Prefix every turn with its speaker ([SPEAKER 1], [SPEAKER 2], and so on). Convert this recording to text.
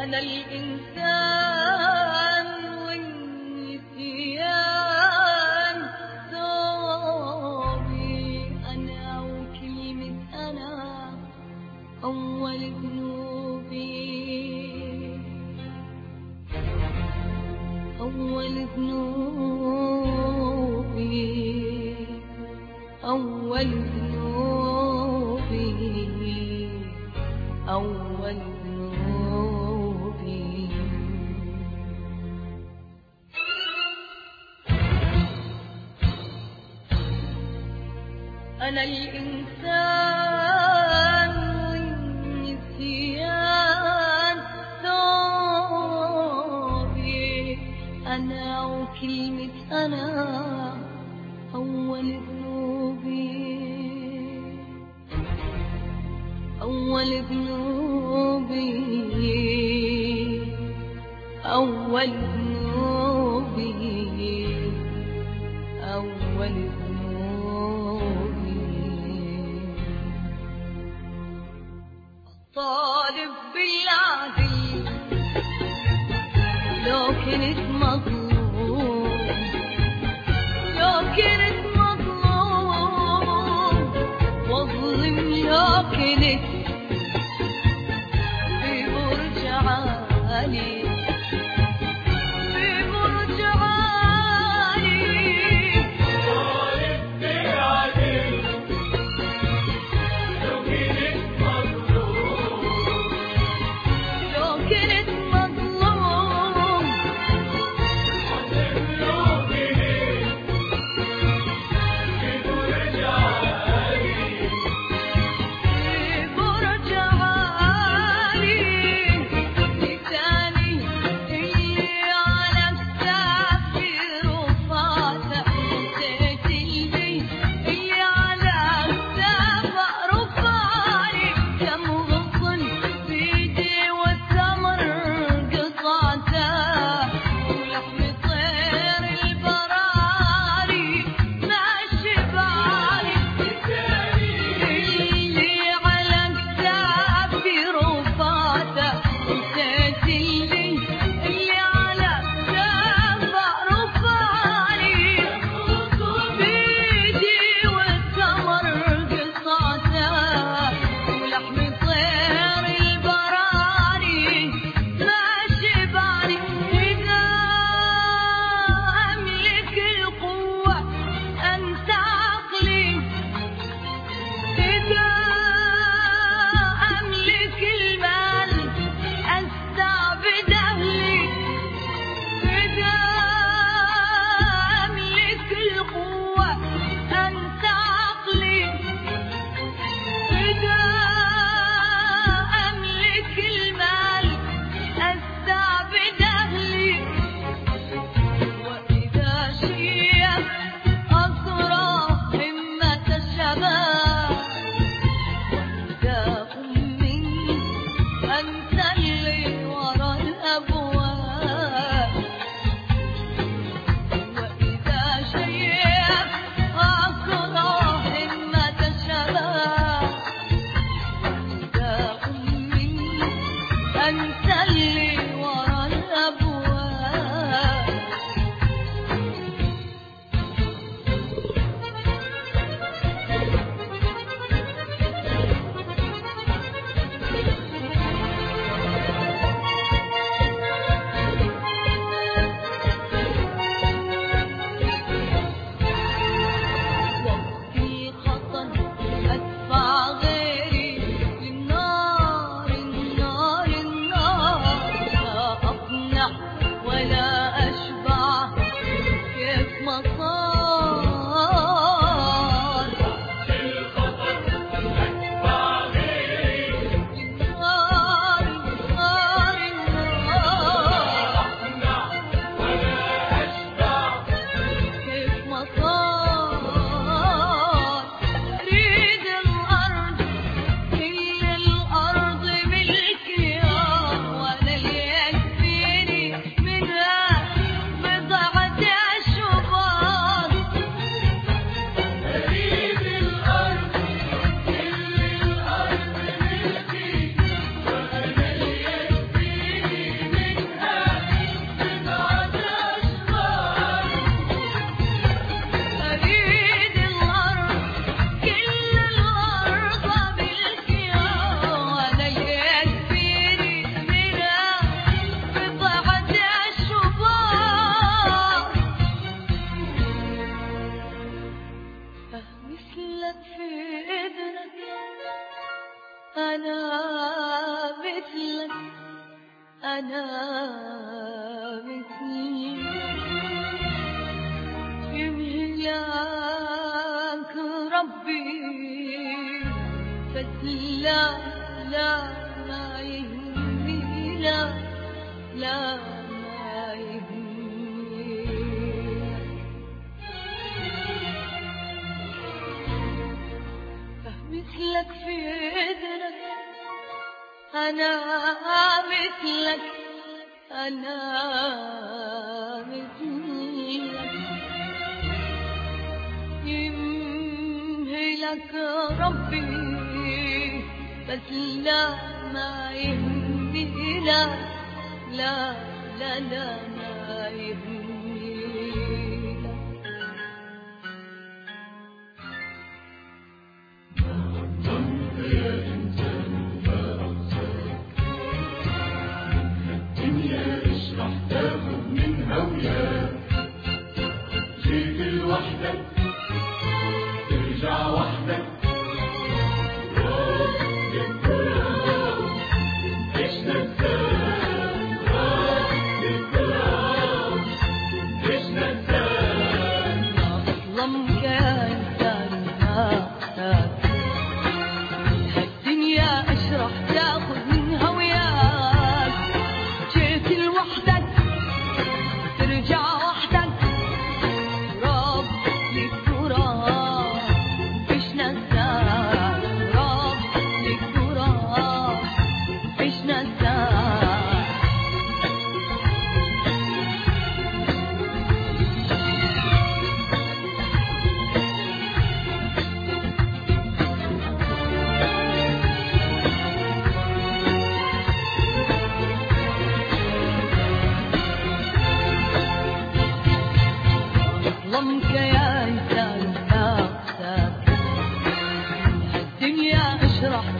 [SPEAKER 1] أنا الإنسان والنسيان ثوبي، أنا وكلمة أنا أول ذنوبي، أول ذنوبي، أول ذنوبي، أول ذنوبي. أنا الإنسان والنسيان ثوبي، أنا وكلمة أنا أول ذنوبي، أول ذنوبي، أول ذنوبي، أول ذنوبي. طالب بالعدل لو كنت مظلوم، لو كنت مظلوم واظلم، لو كنت في برج عالي، في برج عالي. طالب بالعدل لو كنت مظلوم، لو كنت مظلوم واظلم، لو كنت في برج عالي، في برج عالي. لساني اللي على كتافي رفعته، نسيت اللي على كتافه رفعني. كم غصن بيدي والثمر قطعته، ولحم طير البراري ما شبعني. لساني اللي على كتافي رفعته، نسيت اللي على كتافه رفعني. بيدي والثمر قطعته، ولحم طير البراري ما شبعني. إذا أملك القوة أنت عقلي، إذا أملك المال أستعبد أهلي، إذا أملك القوة أنت عقلي، إذا أملك المال أستعبد أهلي. وإذا شيخ أسرى همة الشباب، وإذا أمي أنت اللي ورا الأبواب. وإذا شيخ أسرى همة الشباب، وإذا أمي أنت اللي ورا الأبواب. وفي خطر أدفع غيري للنار، النار، النار. لا أقنع ولا أشبع كيف ما صار. الخطر أدفع غيري للنار، النار، النار. أقنع ولا أشبع كيف ما صار. أريد الأرض، كل الأرض ملكي، وأنا اللي يكفيني منها بضعة أشبار. مثلك في إذنك، أنا مثلك، أنا مثلك، يمهلك ربي بس لا لا ما يهمني، لا لا ما يهمني. مثلك في إذنك، أنا مثلك، أنا مثلك، يمهلك ربي بس لا ما يهمني، لا لا لا لا ما يهمني.
[SPEAKER 2] جيت لوحدك ترجع وحدك، راس للتراب عشنا السلام، راس للتراب عشنا السلام.
[SPEAKER 1] أظلمك يا إنسان ما أحتاج هالدنيا أشرح تاخذ منها وياك، جيت لوحدك ترجع وحدك، راب للتراب عشنا السلام، راب للتراب عشنا السلام. ظلمك يا إنسان ما أحتاج الدنيا أشرح